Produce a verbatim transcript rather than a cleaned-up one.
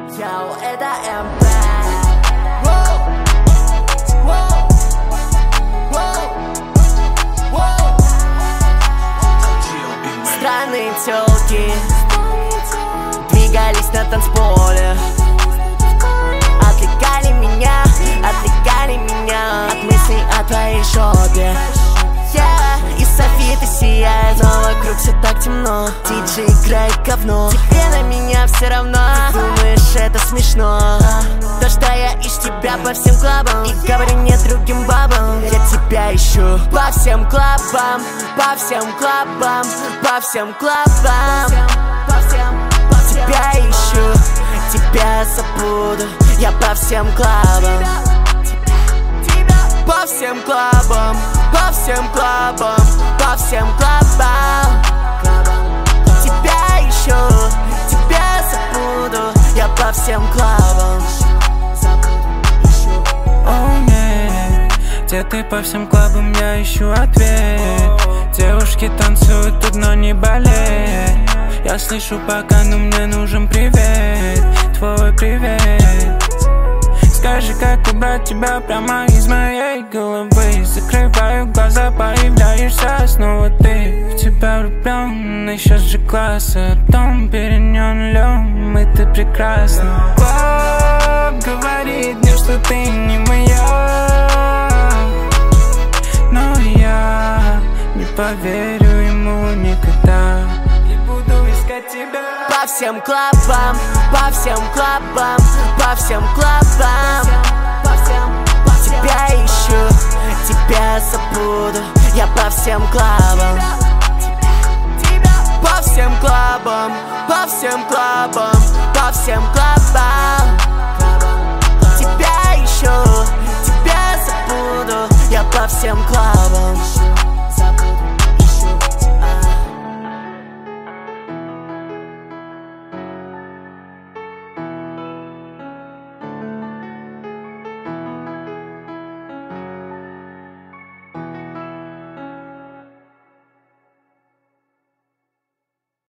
Йоу, это эм пэ. Странные тёлки двигались на танцполе, отвлекали меня, отвлекали меня от мыслей о твоей жопе. Yeah. И софиты сияют, но вокруг все так темно. Диджей играет говно, тебе на меня все равно. Ты думаешь, это смешно? То, что я ищу тебя по всем клабам и говорю нет другим бабам. Я тебя ищу по всем клабам, по всем клабам, по всем клабам. Тебя ищу, тебя забуду. Я по всем клабам, по всем клабам, по всем клабам, по всем клабам. Тебя ищу, тебя забуду. Я по всем клабам. Oh, yeah. Где ты по всем клабам, я ищу ответ. Девушки танцуют тут, но не болеют. Я слышу пока, но мне нужен привет. Твой привет. Скажи, как убрать тебя прямо из моей головы. Закрываю глаза, появляешься снова ты. В тебя влюблен, еще же класса. Дом перед нулем, и ты прекрасна. Клаб говорит мне, что ты не моя, но я не поверю ему никогда. И буду искать тебя по всем клабам, по всем клабам, по всем клабам. Тебя ищу, тебя забуду. Я по всем клабам, по всем клабам, по всем клабам, по всем клабам. Тебя ищу, тебя забуду. Я по всем клабам.